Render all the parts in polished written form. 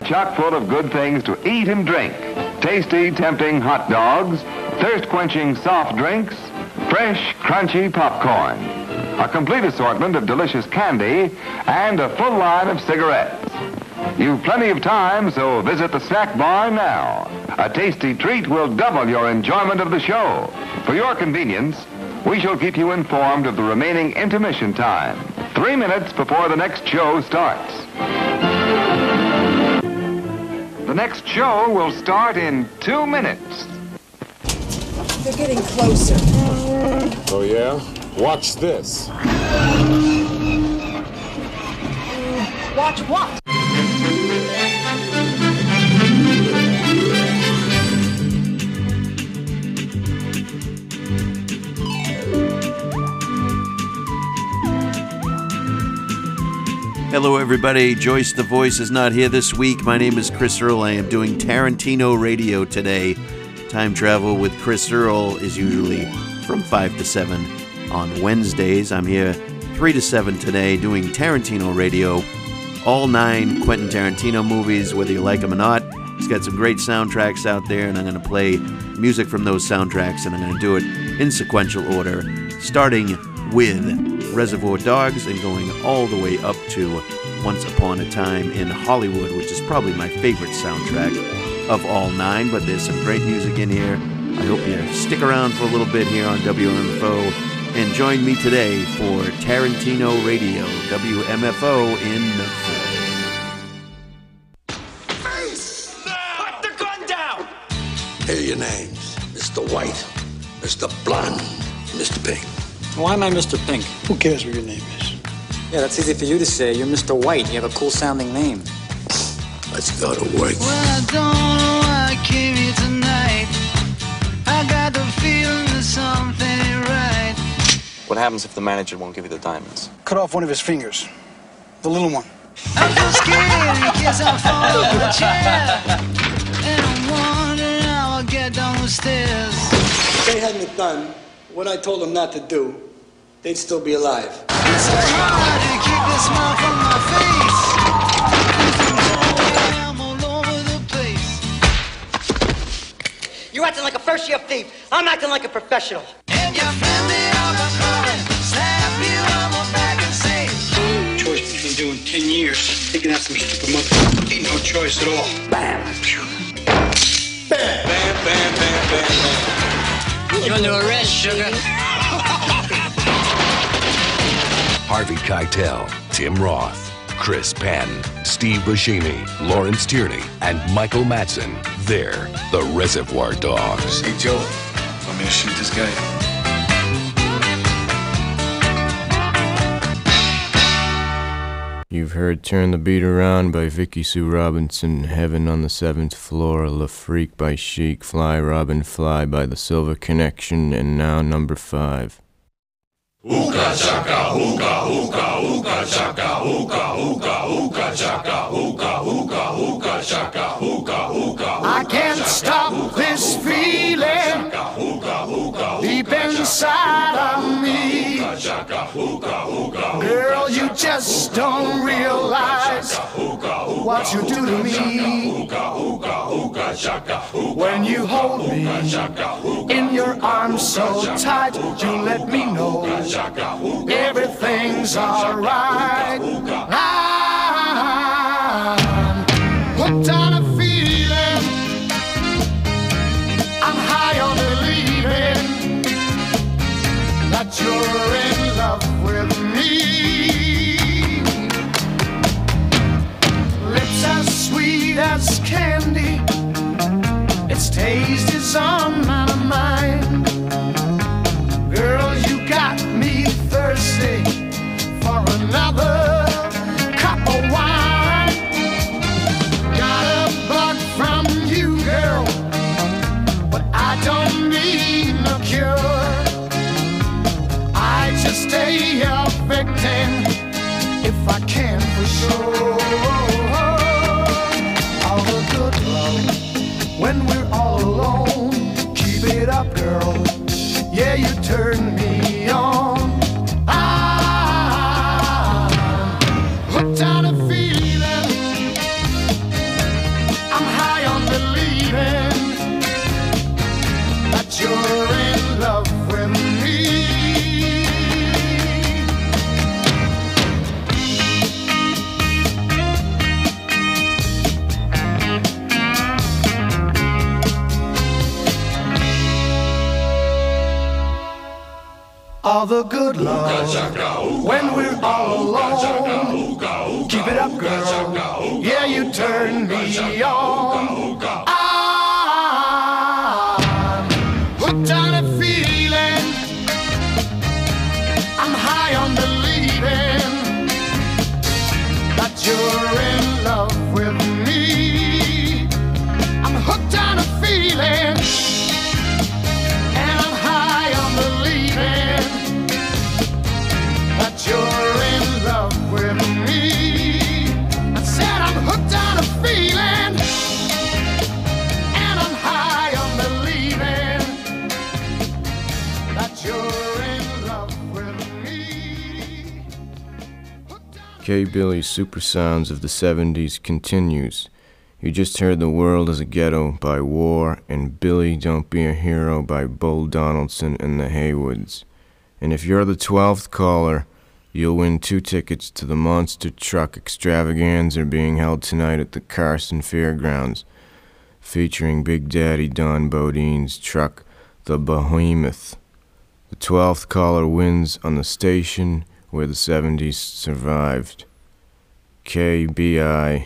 Chock full of good things to eat and drink. Tasty, tempting hot dogs, thirst-quenching soft drinks, fresh, crunchy popcorn. A complete assortment of delicious candy and a full line of cigarettes. You've plenty of time, so visit the snack bar now. A tasty treat will double your enjoyment of the show. For your convenience, we shall keep you informed of the remaining intermission time, 3 minutes before the next show starts. The next show will start in 2 minutes. They're getting closer. Oh, yeah? Watch this. Watch what? Hello, everybody. Joyce the Voice is not here this week. My name is Chris Earl. I am doing Tarantino Radio today. Time Travel with Chris Earl is usually from 5 to 7 on Wednesdays. I'm here 3 to 7 today doing Tarantino Radio. All 9 Quentin Tarantino movies, whether you like them or not. He's got some great soundtracks out there, and I'm going to play music from those soundtracks, and I'm going to do it in sequential order, starting with Reservoir Dogs and going all the way up to Once Upon a Time in Hollywood, which is probably my favorite soundtrack of all 9, but there's some great music in here. I hope you stick around for a little bit here on WMFO and join me today for Tarantino Radio, WMFO in Medford. Put the gun down! Here are your names. Mr. White, Mr. Blonde, Mr. Pink. Why am I Mr. Pink? Who cares what your name is? Yeah, that's easy for you to say. You're Mr. White. You have a cool-sounding name. Let's go to work. Well, I don't know why I came here tonight. I got the feeling that something ain't right. What happens if the manager won't give you the diamonds? Cut off one of his fingers. The little one. I'm so scared in case I fall off my chair. And I'm wondering how I'll get down the stairs. If they hadn't done what I told them not to do, they'd still be alive. It's so hard to keep the smile from my face. I'm all over the place. You're acting like a first-year thief. I'm acting like a professional. And you flip me off a corner, slap you on my back and say, Choice has been doing 10 years. They can have some stupid motherfucker. Ain't no choice at all. Bam. Bam. Bam, bam, bam, bam, bam. You're under arrest, sugar. Harvey Keitel, Tim Roth, Chris Penn, Steve Buscemi, Lawrence Tierney, and Michael Madsen. They're the Reservoir Dogs. Hey, Joe, want me to shoot this guy? You've heard Turn the Beat Around by Vicky Sue Robinson, Heaven on the 7th Floor, La Freak by Chic, Fly Robin Fly by The Silver Connection, and now number 5. Hookah chaka, hookah, hookah, hookah chaka, hookah, hookah, hookah chaka, hookah, hookah, hookah chaka, hookah, hookah. I can't stop this feeling deep inside of me. Girl, you just don't realize what you do to me. When you hold me in your arms so tight, you let me know everything's alright. I'm hooked on a feeling. I'm high on believing that you're in love with me. Lips as sweet as candy, its taste is on my mind. Girl, you got me thirsty for another cup of wine. Got a bug from you, girl, but I don't need no cure. I just stay a victim if I can for sure. All the good love when we're all alone. Keep it up, girl. Yeah, you turn me on. I'm hooked on a feeling. all the good love when we're all alone. Keep it up, girl. Yeah, you turn me on. I'm hooked on a feeling. I'm high on believing that you're in love with me. I'm hooked on a feeling. You're in love with me. I said I'm hooked on a feeling, and I'm high on believing that you're in love with me. K. Billy's Super Sounds of the 70s continues. You just heard The World is a Ghetto by War and Billy Don't Be a Hero by Bull Donaldson and the Haywoods. And if you're the 12th caller, you'll win 2 tickets to the Monster Truck Extravaganza being held tonight at the Carson Fairgrounds, featuring Big Daddy Don Bodine's truck, the Behemoth. The 12th caller wins on the station where the 70s survived. KBILLY.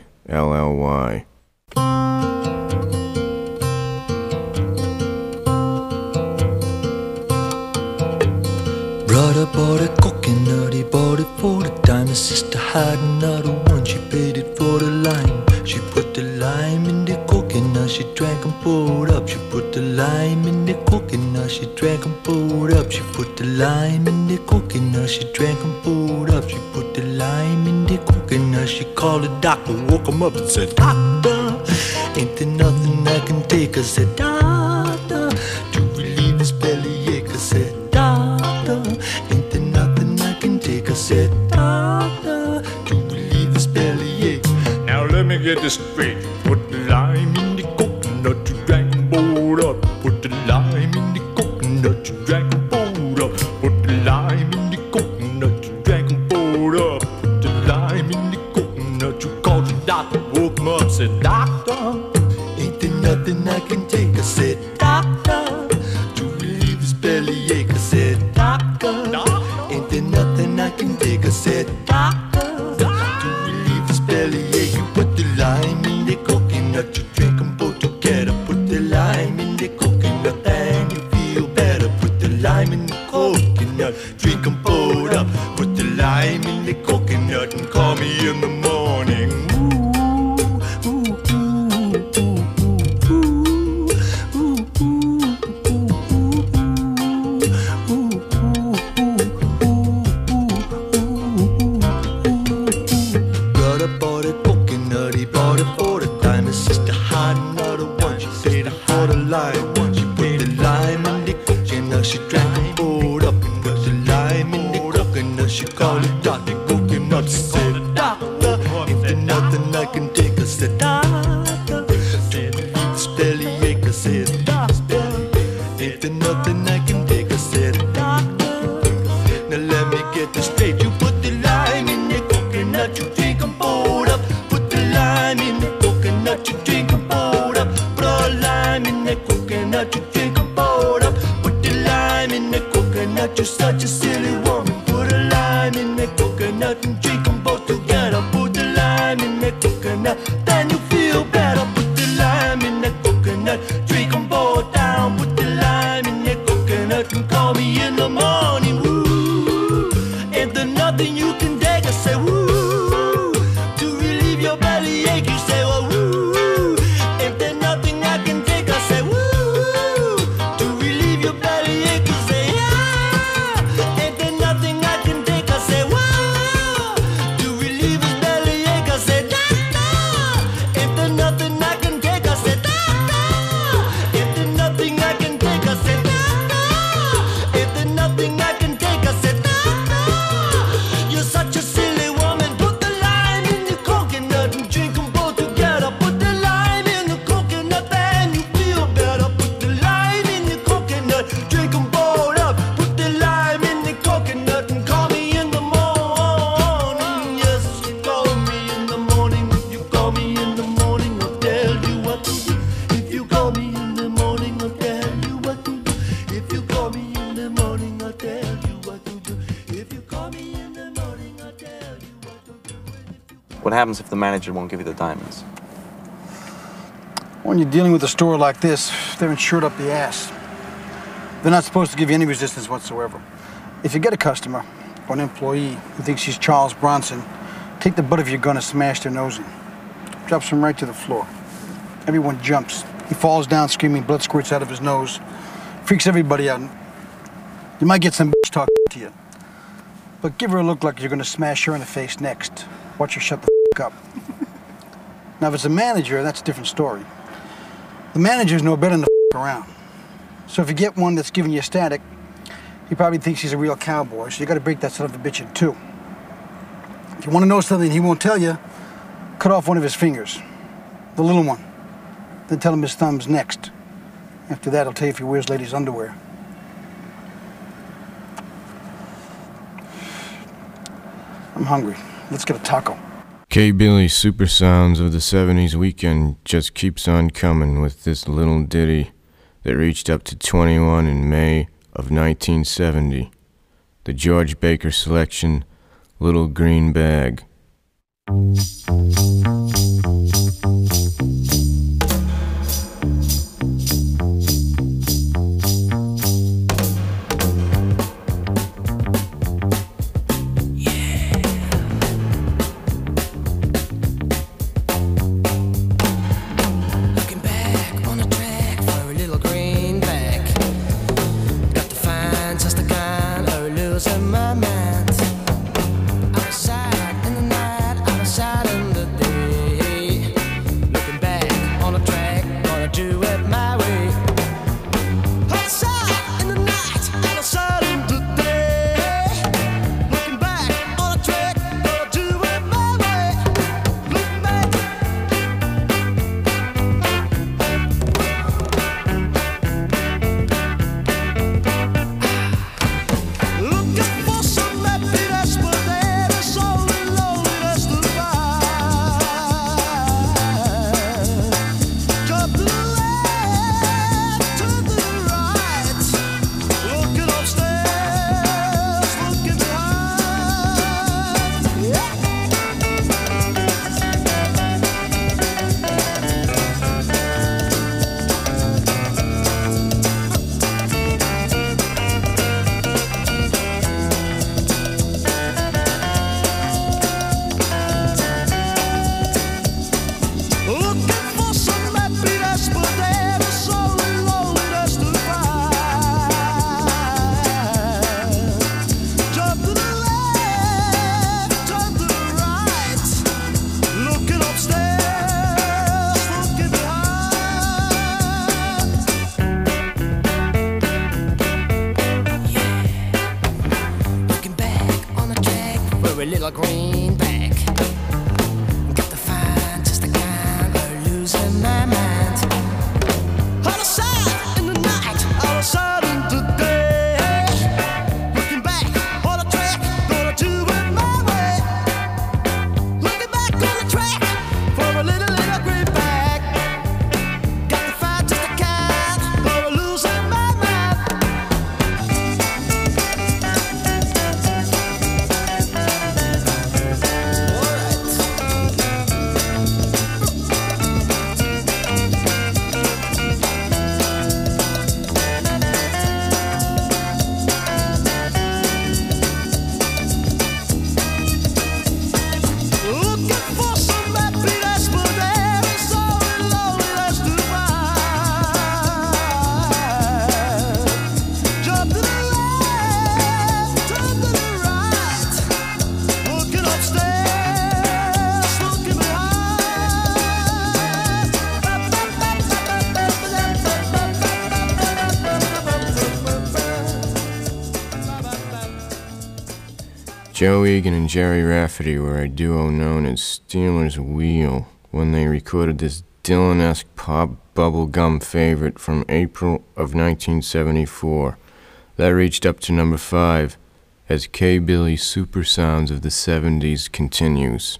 Brother bought a coconut, he bought it for the time. His sister had another one, she paid it for the lime. She put the lime in the coconut, she drank and poured up. She put the lime in the coconut, she drank and poured up. She put the lime in the coconut, she drank and poured up. She put the lime in the coconut, she called the doctor, woke him up and said, Doctor, ain't there nothing I can take? I said, Doctor, to relieve his bellyache. I said, Doctor, ain't there nothing I can take? I said, Doctor, to relieve his bellyache. Now let me get this straight. Put the lime in the coconut, you drank and poured up. Put the lime in the coconut, you drank and poured up. Put the lime in the coconut, you drank and poured up. Put the lime in the coconut, you called the doctor, woke him up, said, Doctor, ain't there nothing I can take? I said, Doctor, to relieve his bellyache. I said, Doctor, ain't there nothing I can take? I said, Doctor, to relieve his bellyache. You put the lime in the coconut, you drink them both together. Put the lime in the coconut and you feel better. Put the lime in the coconut, drink them both up. Put the lime in the coconut and call me in the morning. She drank and poured up and got the lime in the coconut. She called it Dr. Coconut. She said, Doctor, ain't there nothing I can take? I said, Doctor, to relieve this bellyache. I said, Doctor, ain't there nothing I can take? I said, Doctor, now let me get this straight. You put the lime in the coconut, you drink and poured up. Put the lime in the coconut, you drink and poured up. Put a lime in the coconut, you drink and poured up. In the coconut, you're such a silly woman. Put a lime in the coconut and drink them both together. Put the lime in the coconut, then you feel happens if the manager won't give you the diamonds? When you're dealing with a store like this, they're insured up the ass. They're not supposed to give you any resistance whatsoever. If you get a customer or an employee who thinks he's Charles Bronson, take the butt of your gun and smash their nose in. Drops him right to the floor. Everyone jumps. He falls down screaming, blood squirts out of his nose. Freaks everybody out. You might get some bitch talk to you. But give her a look like you're gonna smash her in the face next. Watch her shut the f*** up. Now if it's a manager, that's a different story. The managers know better than to f*** around. So if you get one that's giving you static, he probably thinks he's a real cowboy, so you gotta break that son of a bitch in two. If you wanna know something he won't tell you, cut off one of his fingers. The little one. Then tell him his thumb's next. After that, he'll tell you if he wears ladies' underwear. I'm hungry. Let's get a taco. K-Billy's Super Sounds of the 70s weekend just keeps on coming with this little ditty that reached up to 21 in May of 1970. The George Baker selection, Little Green Bag. Little greenback. Got to find just the kind of losing my mind. Out of sight in the night, out of sight in the day. Looking back on the track, gonna do it my way. Looking back on the track for a little greenback. Got to find just the kind of losing my mind. Joe Egan and Jerry Rafferty were a duo known as Steelers Wheel when they recorded this Dylan-esque pop bubblegum favorite from April of 1974. That reached up to number 5 as K-Billy's Super Sounds of the 70s continues.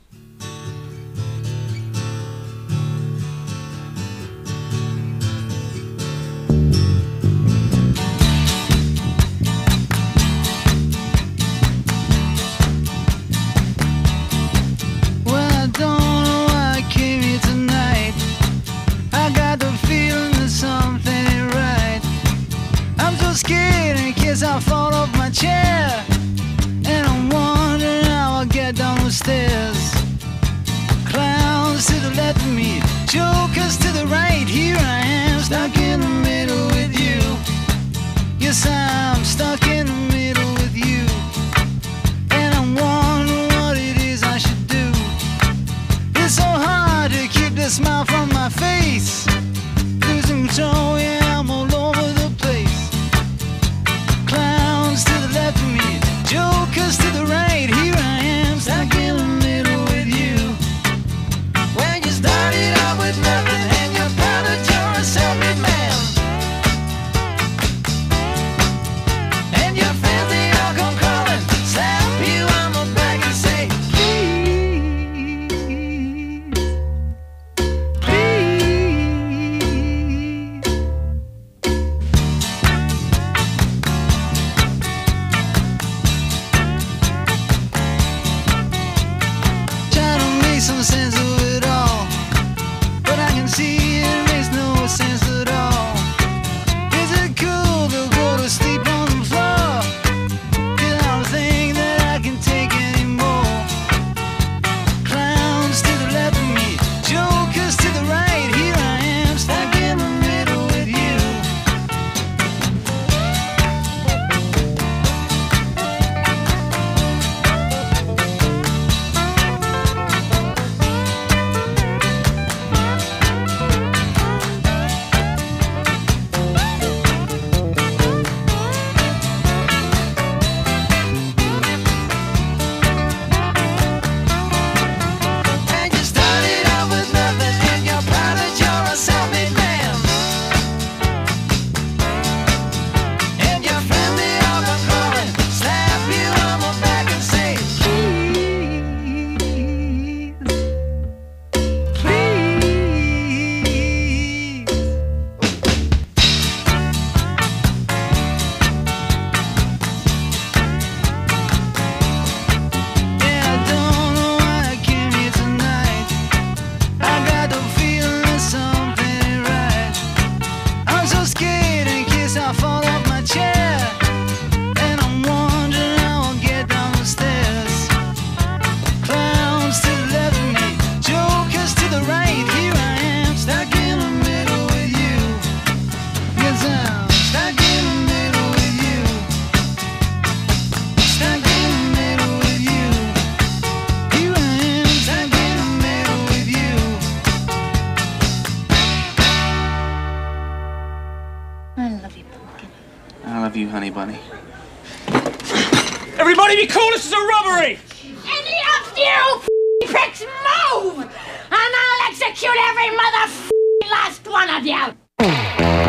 Well, I don't honey bunny. Everybody be cool, this is a robbery! Any of you pricks move! And I'll execute every last one of you!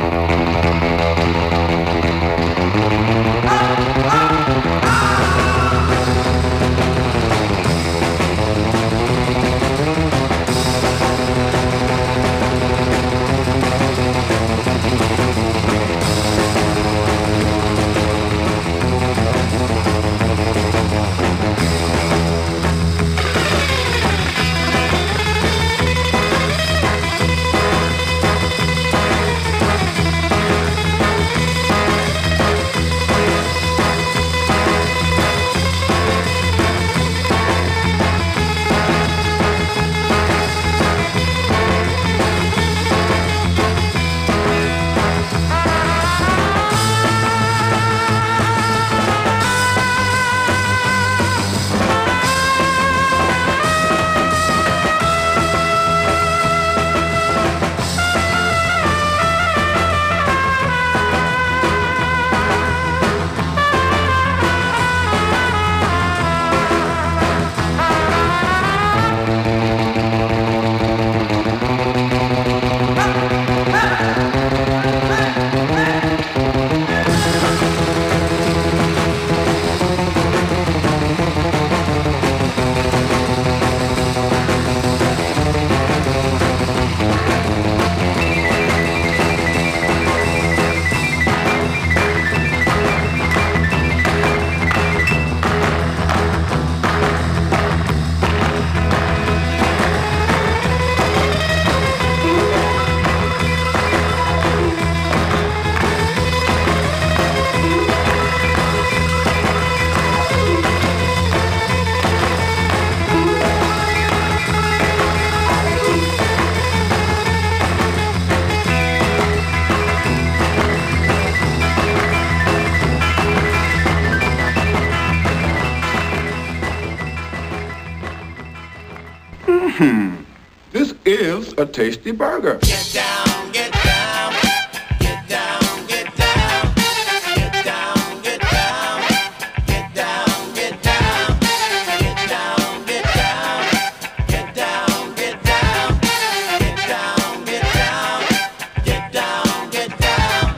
This is a tasty burger. Get down, get down, get down, get down, get down, get down, get down, get down, get down, get down, get down, get down, get down, get down, get down, get down.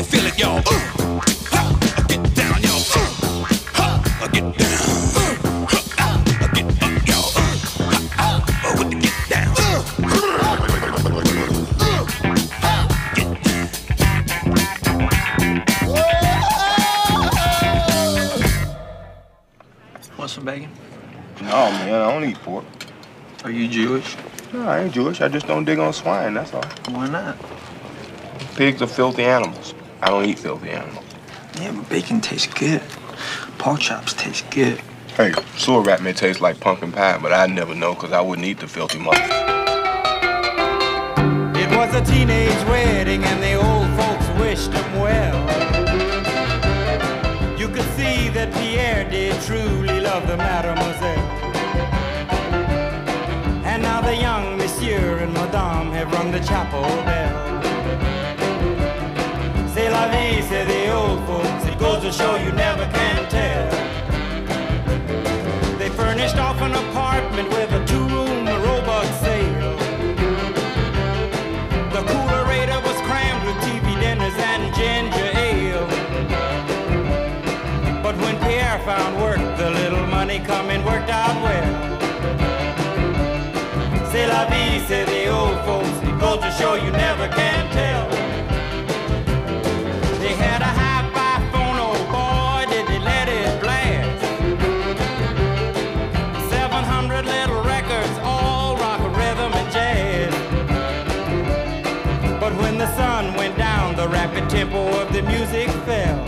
feel it, y'all. Get down, y'all. Get down. Get up, y'all. With the get down. Want some bacon? No, man, I don't eat pork. Are you Jewish? No, I ain't Jewish. I just don't dig on swine, that's all. Why not? Pigs are filthy animals. I don't eat filthy animals. Yeah, but bacon tastes good. Pork chops taste good. Hey, sewer rat may taste like pumpkin pie, but I'd never know because I wouldn't eat the filthy mother. It was a teenage wedding and the old folks wished him well. You could see that Pierre did truly love the mademoiselle. And now the young monsieur and madame have rung the chapel bell. C'est la vie, say the old folks. It goes to show you never can tell. They furnished off an apartment with a two-room robot sale. The coolerator was crammed with TV dinners and ginger ale. But when Pierre found work, the little money coming worked out well. C'est la vie, say the old folks. It goes to show you never can tell. They had a hi-fi phone, oh boy, did they let it blast. 700 little records, all rock, rhythm, and jazz. But when the sun went down, the rapid tempo of the music fell.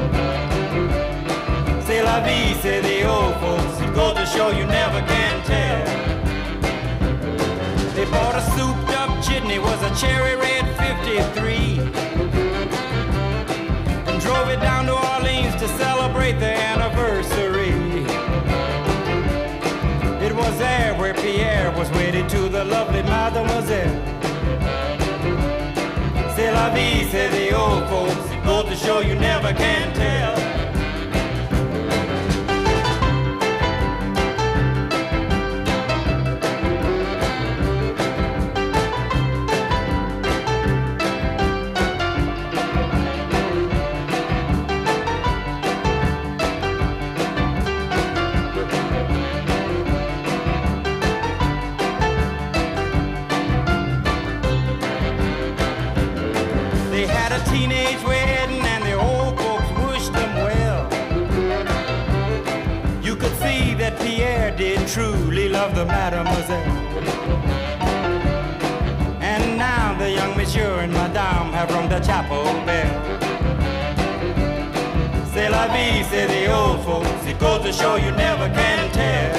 C'est la vie, say the old folks. It goes to show you never can tell. They bought a souped-up chitney, was a cherry red 53. Drove it down to Orleans to celebrate the anniversary. It was there where Pierre was wedded to the lovely mademoiselle. C'est la vie, say the old folks. It goes to show you never can tell. Teenage wedding and the old folks wished them well. You could see that Pierre did truly love the mademoiselle. And now the young monsieur and madame have rung the chapel bell. C'est la vie, say the old folks. It goes to show you never can tell.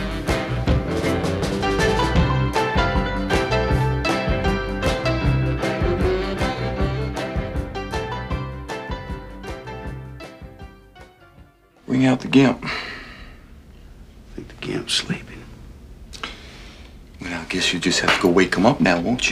Bring out the gimp. I think the gimp's sleeping. Well, I guess you just have to go wake him up now, won't you?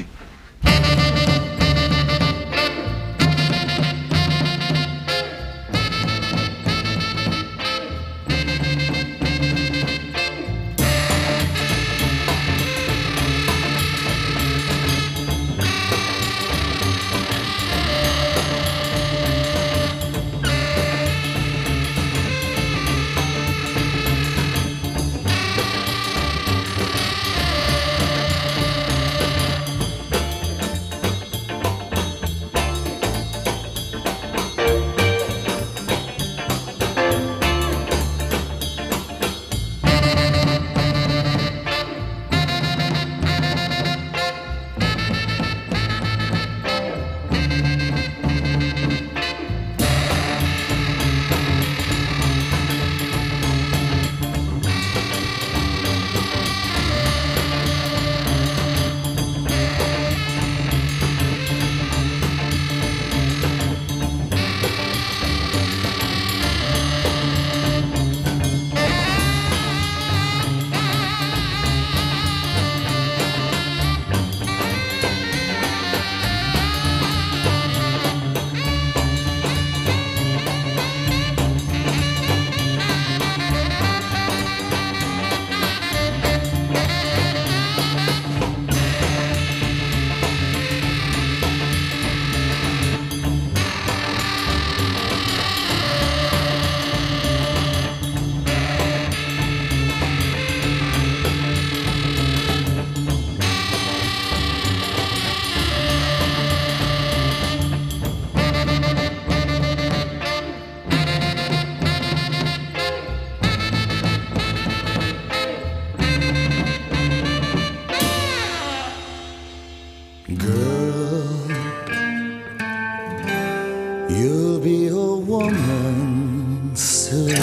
You'll be a woman soon.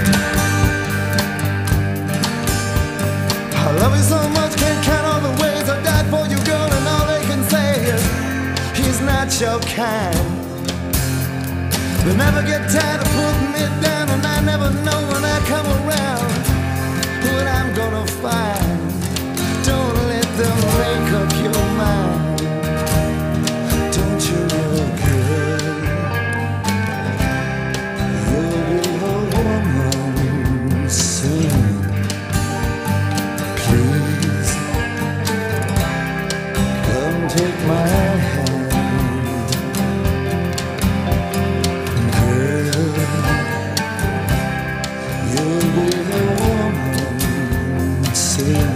I love you so much, can't count all the ways I died for you, girl, and all they can say is he's not your kind. They never get tired of putting me down, and I never know when I come around what I'm gonna find. Don't let them make up your mind. Don't you know, girl, you'll be a woman soon. Please, come take my hand. Girl, you'll be a woman soon.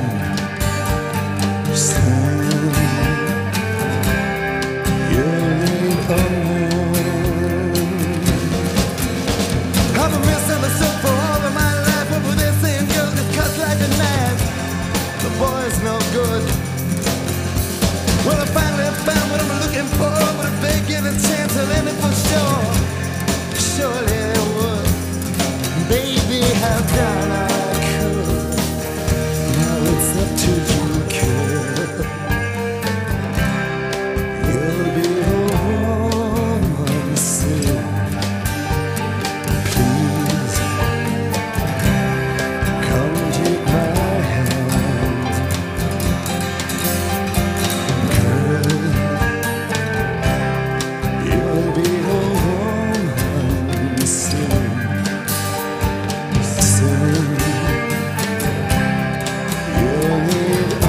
I've been misunderstood for all of my life, but with this same girl that cuts like a knife, the boy's no good. Well, I finally found what I'm looking for, but if they give a chance, I'll end it for sure. Surely they would. Baby, how down I could. Now it's up to you, kid. You'll be a woman soon. Please, come take my hand. Girl, you'll be a woman soon. Soon, you'll need a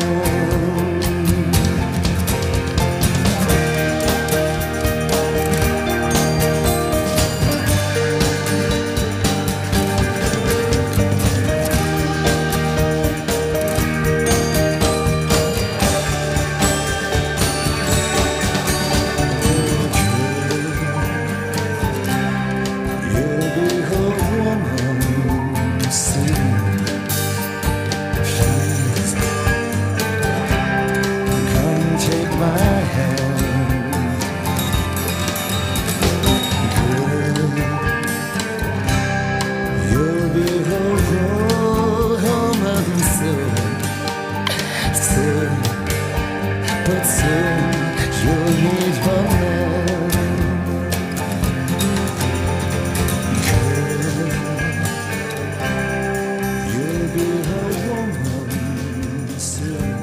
but soon you'll need a man. Girl, you'll be a woman soon.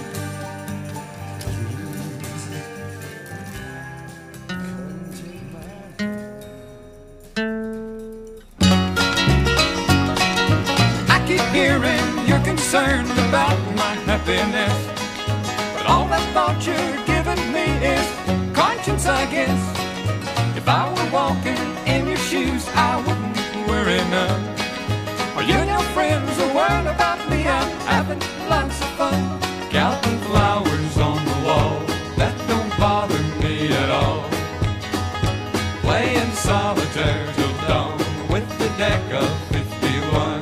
I keep hearing you're concerned about my happiness, but all that thought you're giving me is conscience, I guess. If I were walking in your shoes, I wouldn't worry none. Are you and your friends are worried about me? I'm having lots of fun, counting flowers on the wall. That don't bother me at all. Playing solitaire till dawn with the deck of 51,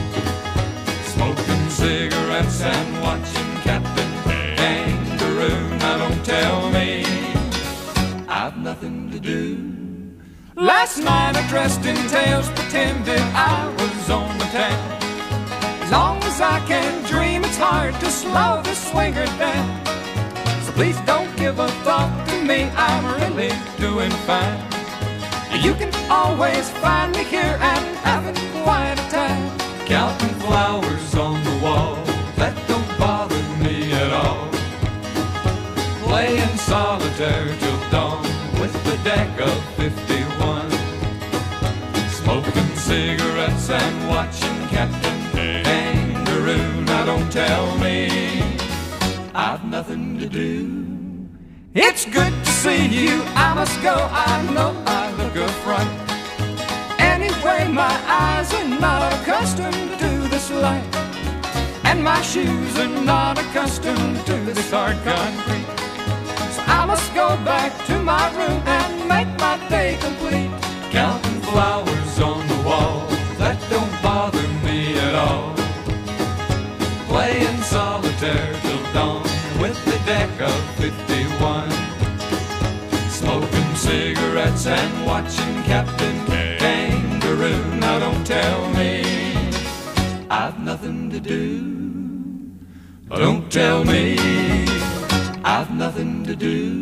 smoking cigarettes and watching Captain Kangaroo. Now don't tell me I've nothing to do. Last night I dressed in tails, pretended I was on the town. As long as I can dream, it's hard to slow the swinger down. So please don't give a thought to me, I'm really doing fine. You can always find me here and having quite a time, counting flowers on the wall. That don't bother me at all. Playing solitaire till dawn with the deck of 51, smoking cigarettes and watching Captain Kangaroo. Now don't tell me I've nothing to do. It's good to see you, I must go, I know I look a fright. Anyway, my eyes are not accustomed to this light, and my shoes are not accustomed to this hard concrete. So I must go back to my room and make my day complete, counting flowers on the wall. That don't bother me at all. Playing solitaire till dawn with the deck of 51, smoking cigarettes cigarettes and watching Captain Kangaroo. Now don't tell me I've nothing to do. Don't tell me I've nothing to do.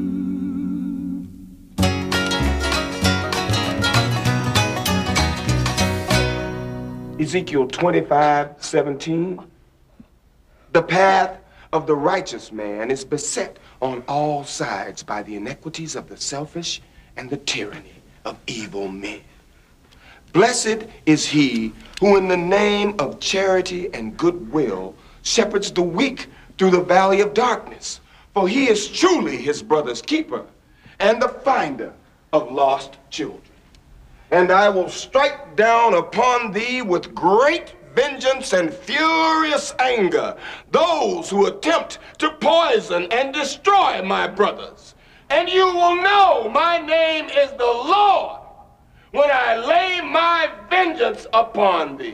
Ezekiel 25:17. The path of the righteous man is beset on all sides by the iniquities of the selfish and the tyranny of evil men. Blessed is he who in the name of charity and goodwill shepherds the weak through the valley of darkness, for he is truly his brother's keeper and the finder of lost children. And I will strike down upon thee with great vengeance and furious anger those who attempt to poison and destroy my brothers. And you will know my name is the Lord when I lay my vengeance upon thee.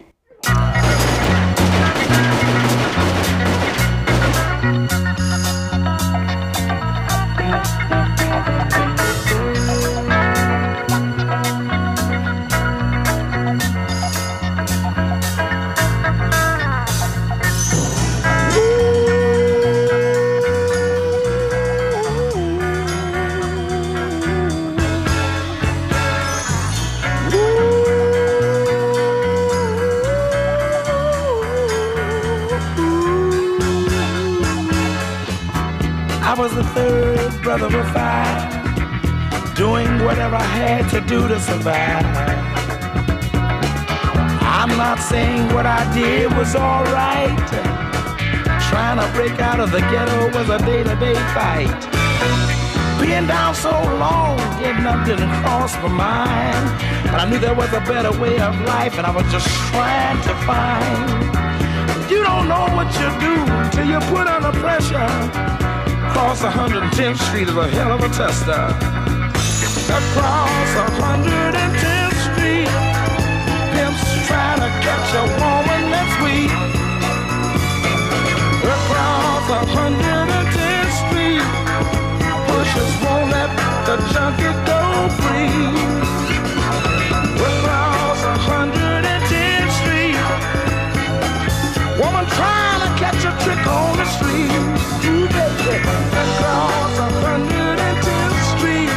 I was the third brother of five, doing whatever I had to do to survive. I'm not saying what I did was all right. Trying to break out of the ghetto was a day-to-day fight. Being down so long, getting up didn't cross my mind. But I knew there was a better way of life, and I was just trying to find. You don't know what you do till you put under pressure. Across 110th Street is a hell of a tester. Across 110th Street, pimps trying to catch a woman that's weak. Across 110th Street, pushers won't let the junkie go free. Across 110th Street, woman trying to catch a trick on the street. Ooh, baby. Across 110th Street,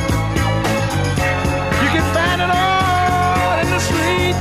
you can find it all in the street.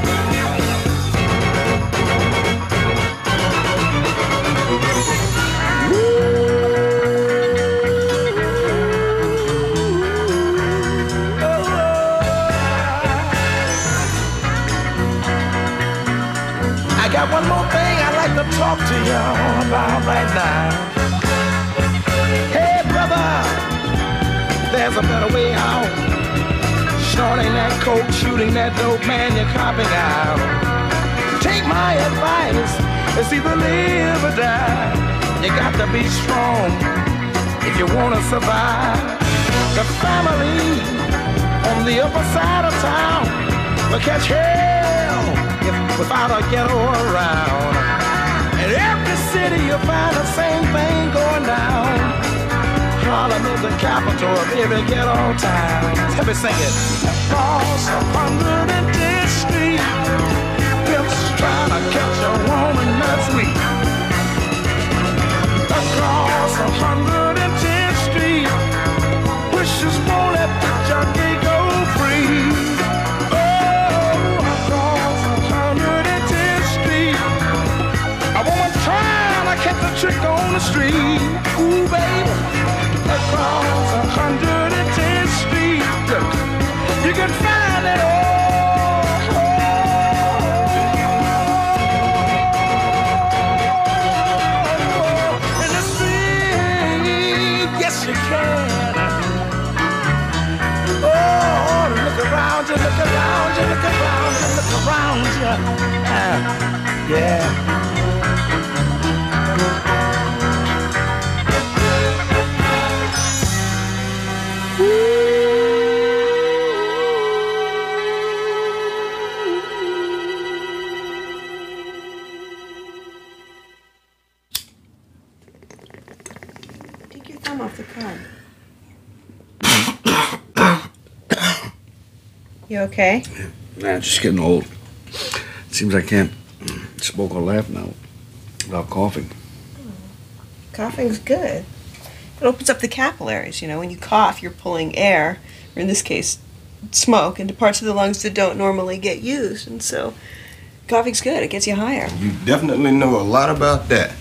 I got one more thing I'd like to talk to y'all about right now. Hey, brother, there's a better way out. Snorting that coke, shooting that dope, man, you're copping out. Take my advice, it's either live or die. You got to be strong if you want to survive. The family on the upper side of town will catch hell without a ghetto around. In every city you'll find the same thing going down. Harlem is the capital of every ghetto town. Let me sing it. Across 110th Street, pimps trying to catch a woman that's weak. Across 110th Street, wishes won't let the junkie go free. Oh, across 110th Street, a woman trying to catch a trick on the street. Ooh, baby. Across 110th Street, you can find it all. In the street, yes you can. Oh, look around you, look around you, look around you, look around you. Yeah. Take your thumb off the card. You okay? Nah, just getting old. It seems I can't smoke or laugh now without coughing. Coughing's good. It opens up the capillaries, you know. When you cough, you're pulling air, or in this case, smoke, into parts of the lungs that don't normally get used. And so, coughing's good. It gets you higher. You definitely know a lot about that.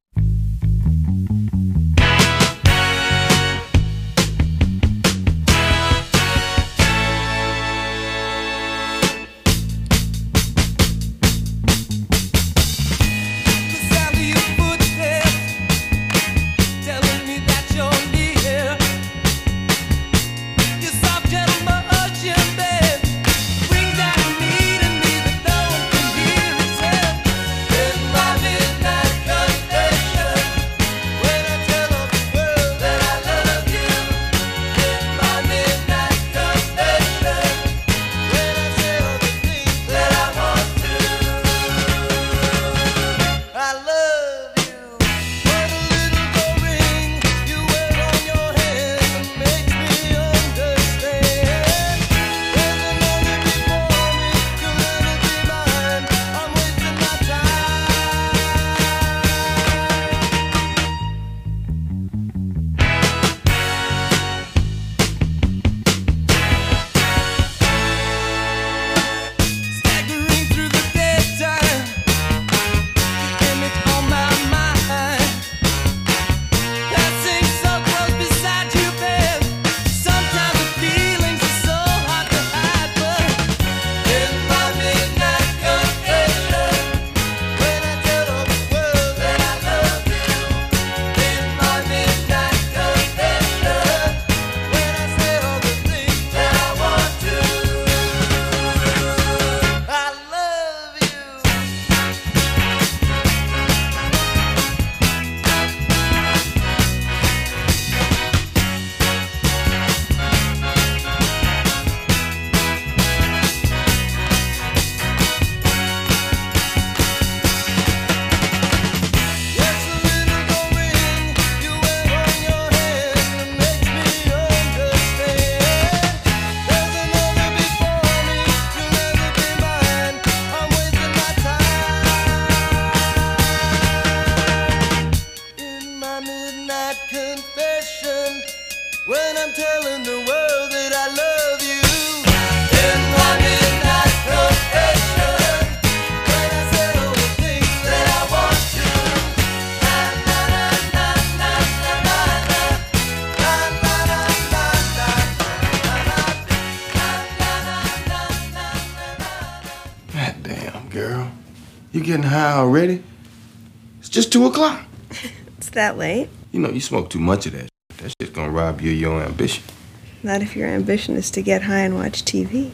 Girl, you getting high already? It's just 2 o'clock. It's that late? You know, you smoke too much of that. That shit's gonna rob you of your ambition. Not if your ambition is to get high and watch TV.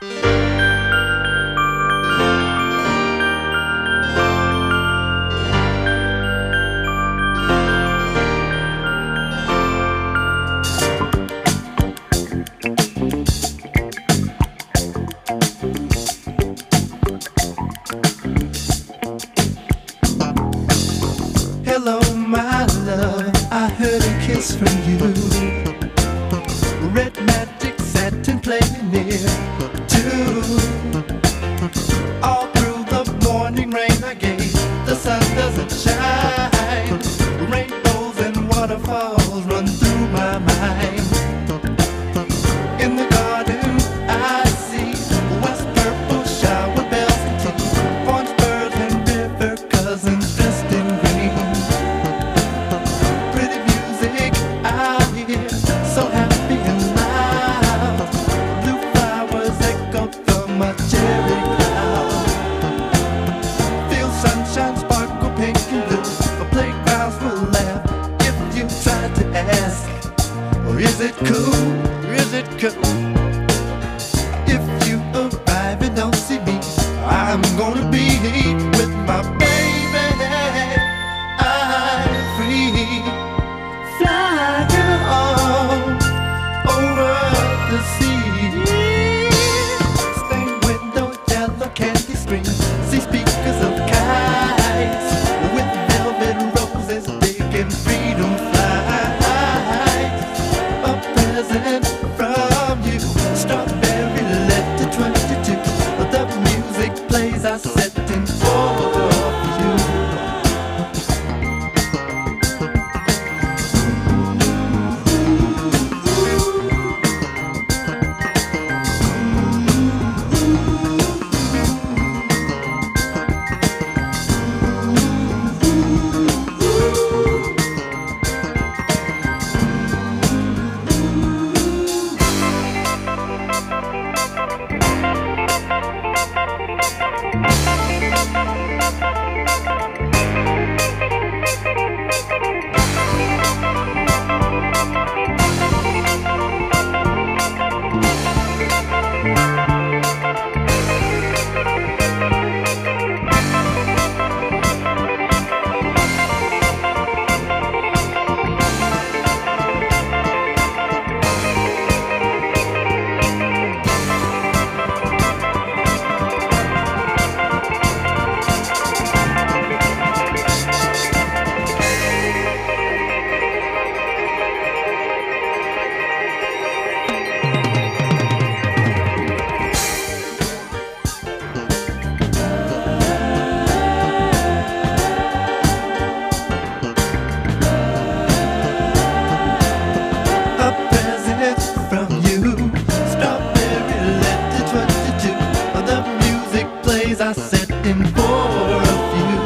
Hello, my love, I heard a kiss from you. Red magic satin playing near. days are setting for a few.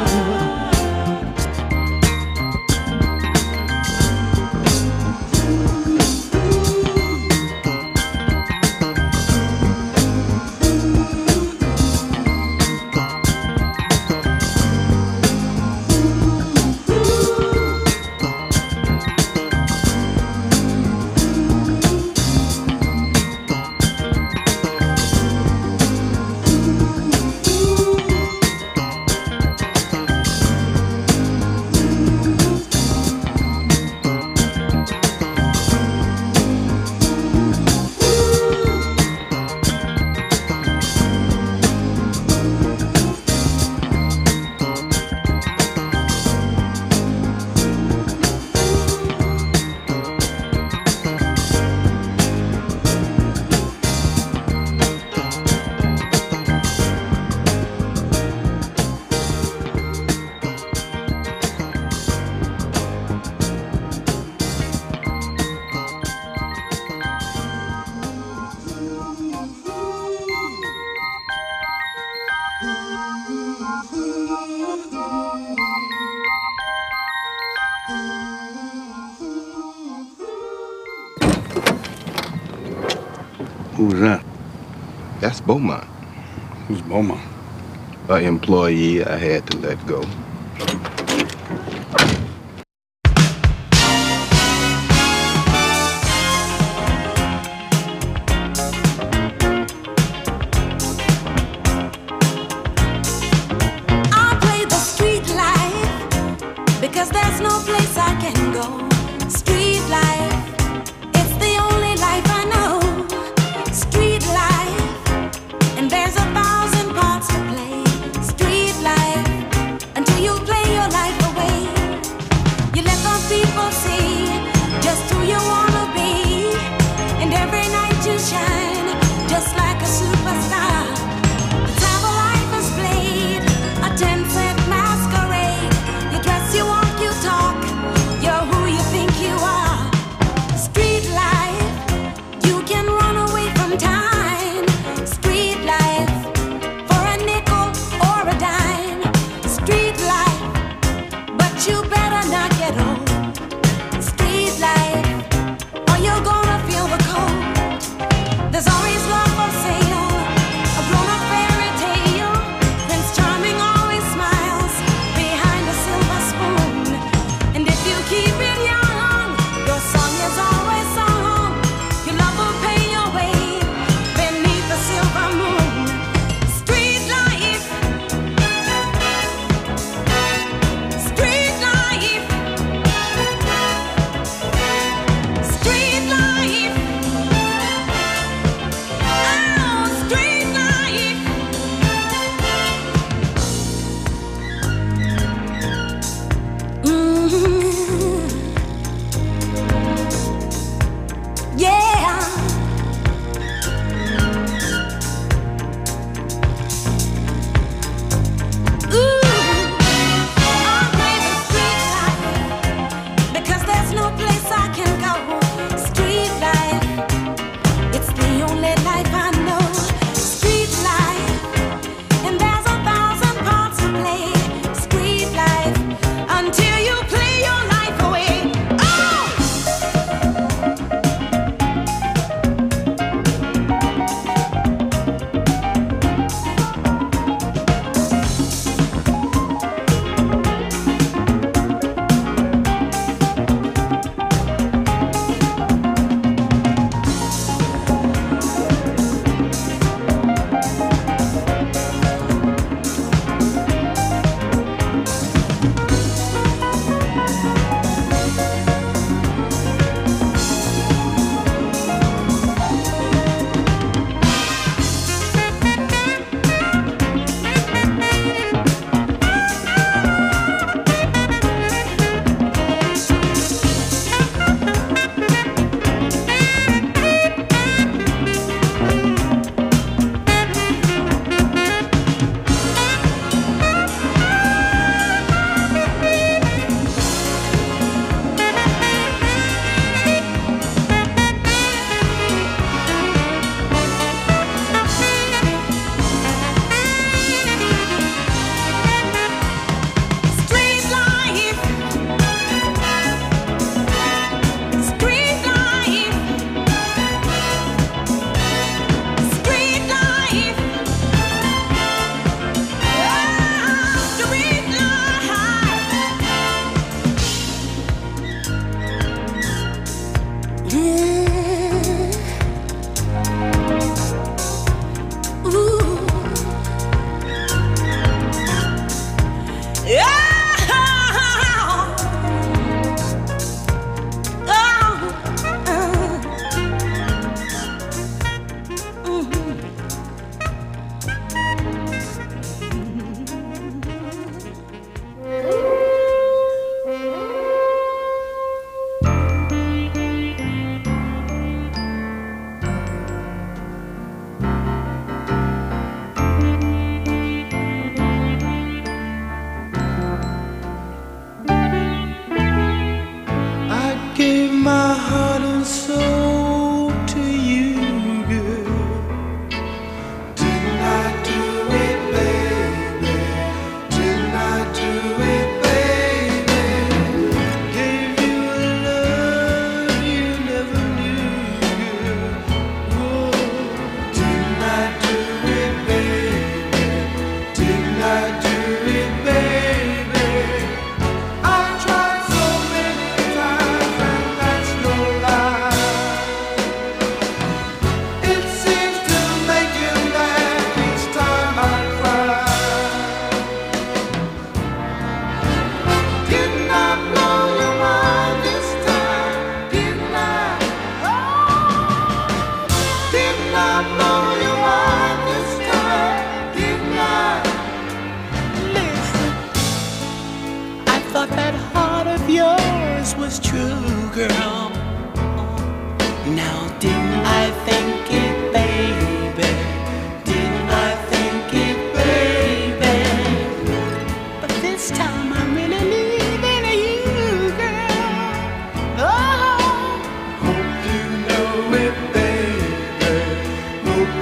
Who's that? That's Beaumont. Who's Beaumont? An employee I had to let go. I play the street life because there's no place I can go. Street life, it's the only life I know. Street life, and there's 1,000 parts to play. Street life, until you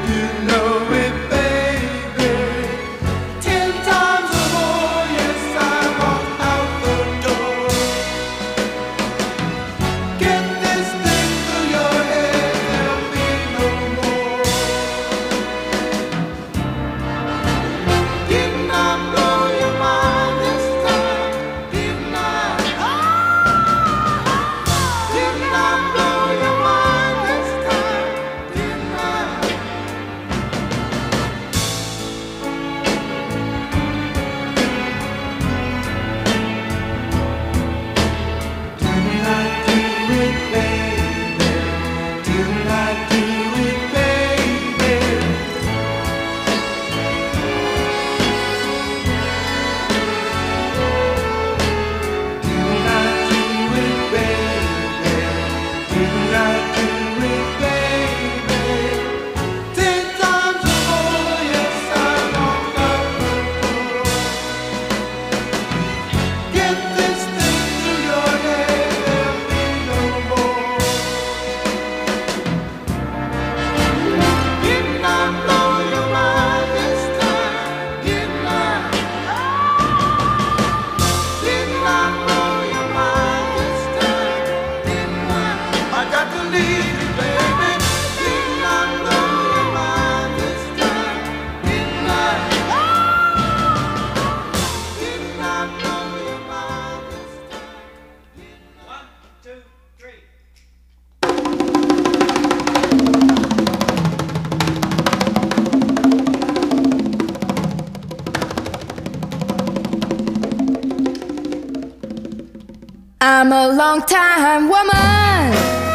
I'm a long-time woman,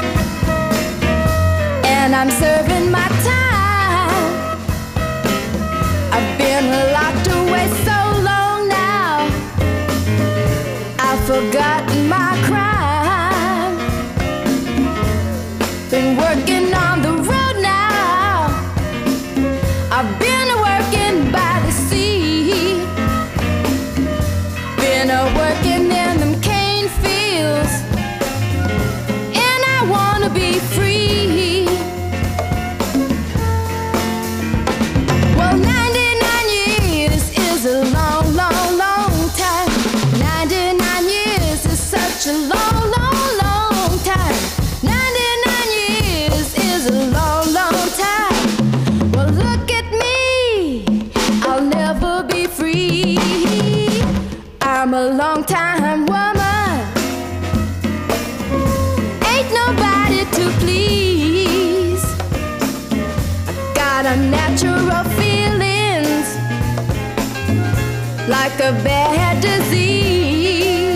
and I'm serving my time. I've been locked away so long now, I've forgotten my crime. Been working on the road now, I've been working by the sea, been working in them cane fields, and I wanna be free. Well, 99 years is a long, long, long time. 99 years is such a long, long, long time. 99 years is a long, long time. Well, look at me, I'll never be free. I'm a long time woman, ain't nobody to please. I got a natural feelings like a bad disease.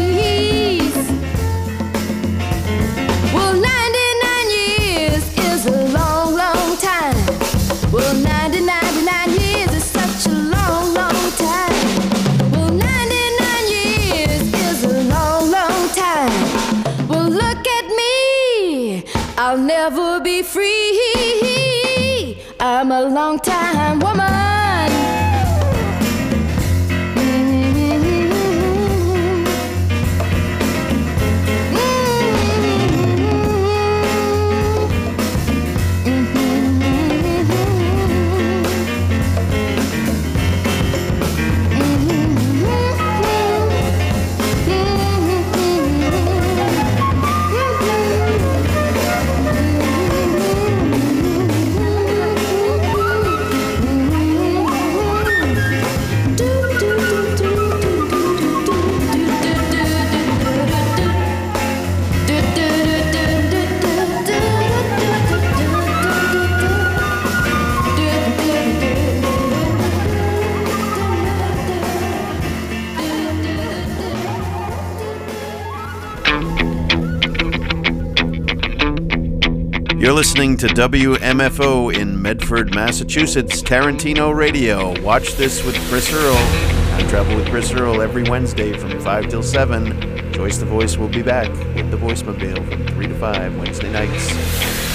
Well, 99 years is a long, long time. Well, 99 years is such a long, long time. Well, 99 years is a long, long time. Well, look at me, I'll never be free. I'm a long time woman. You're listening to WMFO in Medford, Massachusetts, Tarantino Radio. Watch This with Chris Earl. Time Travel with Chris Earl every Wednesday from 5 till 7. Joyce the Voice will be back with the Voicemobile from 3 to 5 Wednesday nights.